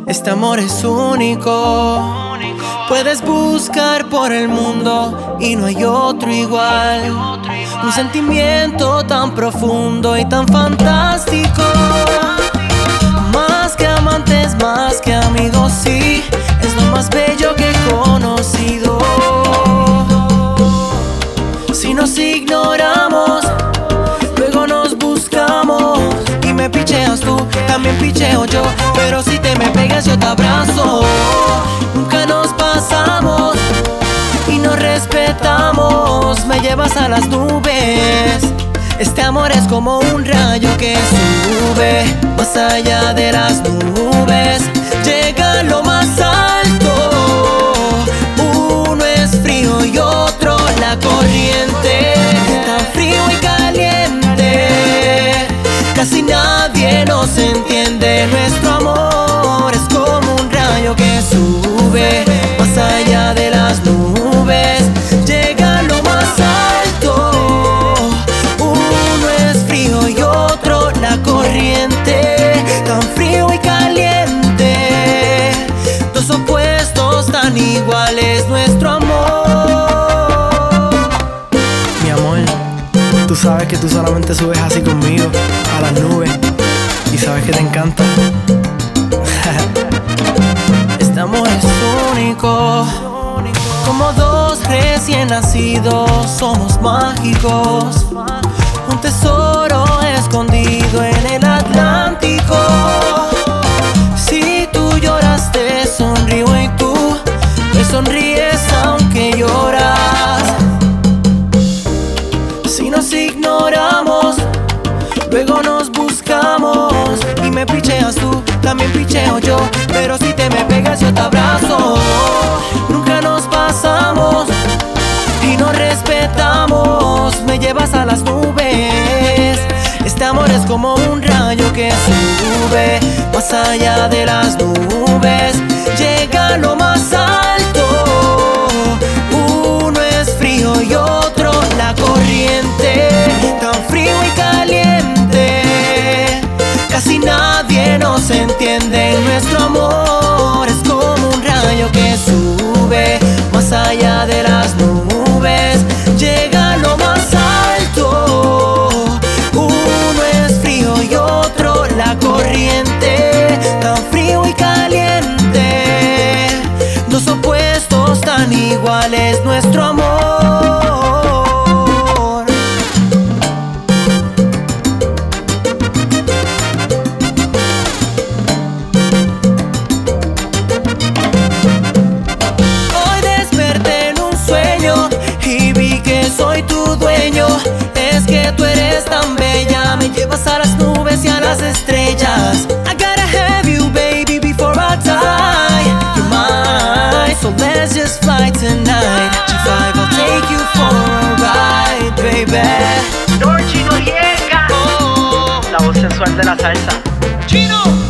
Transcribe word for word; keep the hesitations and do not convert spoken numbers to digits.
Este amor es único. Puedes buscar por el mundo y no hay otro igual. Un sentimiento tan profundo y tan fantástico. Más que amantes, más que amigos, sí, es lo más bello que he conocido. Si nos ignoramos, luego nos buscamos y me picheas tú, también picheo yo. Pero si te me pegas yo te abrazo. Nunca nos pasamos y nos respetamos. Me llevas a las nubes. Este amor es como un rayo que sube más allá de las nubes. Llega a lo más alto. Uno es frío y otro la corriente. Tan frío y caliente, casi nadie nos entiende. Nuestro amor es como un rayo que sube más allá de las nubes. Llega a lo más alto. Uno es frío y otro la corriente. Tan frío y caliente, dos opuestos tan iguales. Nuestro amor. Mi amor, tú sabes que tú solamente subes así conmigo a las nubes y sabes que te encanta. Este amor es único. Como dos recién nacidos somos mágicos. Un tesoro escondido en el Atlántico. Si tú lloras te sonrío y tú me sonríes aunque lloras. Si nos ignoramos, luego nos buscamos y me picheas tú, también picheo yo. Pero si te me pegas yo te abrazo. Nunca nos pasamos y nos respetamos. Me llevas a las nubes. Este amor es como un rayo que sube más allá de las nubes. Llega a lo más alto. Uno es frío y otro la corriente. Tan frío y caliente, casi nadie nos entiende. Nuestro amor es como un rayo que sube más allá de las nubes. Llega a lo más alto. Uno es frío y otro la corriente. Tan frío y caliente, dos opuestos tan iguales. Nuestro amor. Soy tu dueño, es que tú eres tan bella. Me llevas a las nubes y a las estrellas. I gotta have you, baby, before I die. You're mine, so let's just fly tonight. G five, I'll take you for a ride, baby. Dorchi Noriega, oh, la voz sensual de la salsa. Chino.